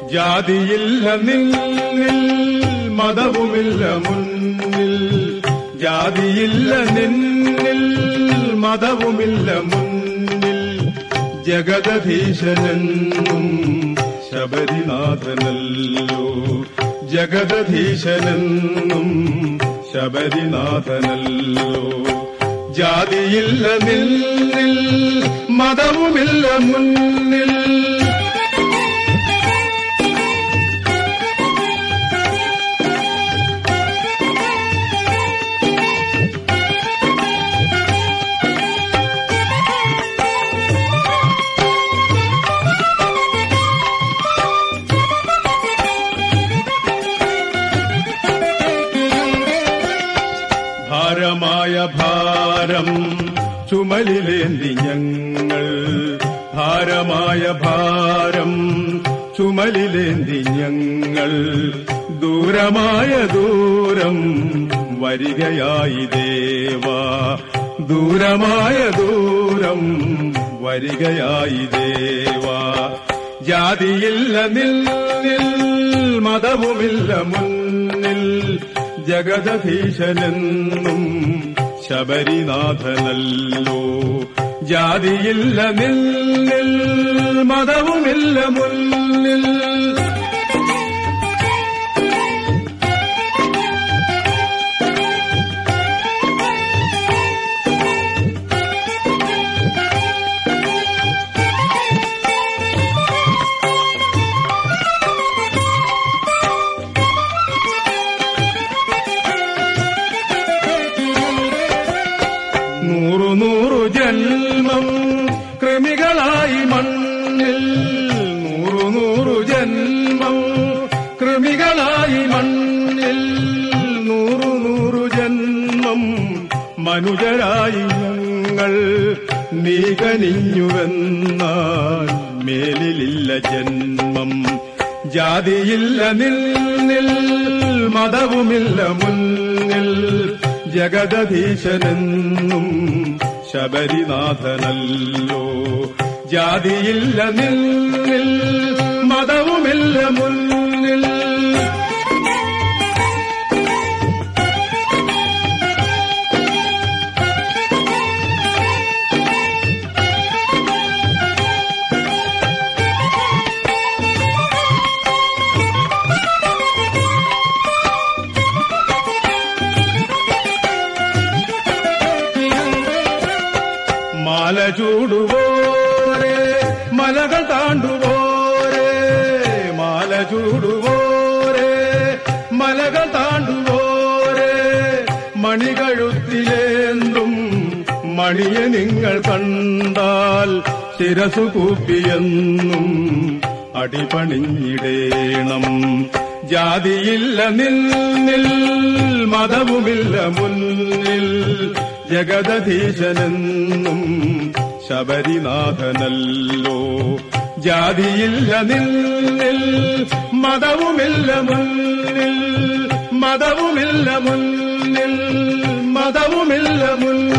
ജാതിയില്ല നിന്നിൽ മതവുമില്ല മുന്നിൽ, ജാതിയില്ല നിന്നിൽ മതവുമില്ല മുന്നിൽ, ജഗദധീശനെന്നും ശബരിനാഥനല്ലോ, ജഗദധീശനെന്നും ശബരിനാഥനല്ലോ. ജാതിയില്ല നിന്നിൽ മതവുമില്ല മുന്നിൽ, ഭാരമായ ഭാരം ചുമലിലേന്തി ഞങ്ങൾ, ഭാരമായ ഭാരം ചുമലിലേന്തി ഞങ്ങൾ, ദൂരമായ ദൂരം വരികയായി ദേവാ, ദൂരമായ ദൂരം വരികയായി ദേവാ. ജാതിയില്ല നിന്നിൽ മതവുമില്ല മുന്നിൽ, ജഗദധീശനെന്നും ശബരിനാഥനല്ലോ. ജാതിയില്ല നിന്നിൽ മതവുമില്ല മുന്നിൽ, നൂറു നൂറു ജന്മം കൃമികളായി മണ്ണിൽ, നൂറു നൂറു ജന്മം കൃമികളായി മണ്ണിൽ, നൂറു നൂറു ജന്മം മനുജരായി ഞങ്ങൾ, നീ കനിഞ്ഞുവെന്നാൽ മേലിലില്ല ജന്മം. ജാതിയില്ല നിന്നിൽ മതവുമില്ല മുന്നിൽ, ജഗദധീശനെന്നും ശബരിനാഥനല്ലോ. ജാതിയില്ല നിന്നിൽ മതവുമില്ല മുന്നിൽ, മാല ചൂടുവോരേ മലകൾ താണ്ടുവോരേ, മാല ചൂടുവോരേ മലകൾ താണ്ടുവോരേ, മണികഴുത്തിലേന്തും മണിയെ നിങ്ങൾ കണ്ടാൽ ശിരസു കൂപ്പിയെന്നും അടിപണിഞ്ഞിടേണം. ജാതിയില്ല നിന്നിൽ മതവുമില്ല മുന്നിൽ, ജഗദധീശനെന്നും ശബരിനാഥനല്ലോ. ജാതിയില്ല നിന്നിൽ മതവുമില്ല മുന്നിൽ, മതവുമില്ല മുന്നിൽ, മതവുമില്ല മുന്നിൽ.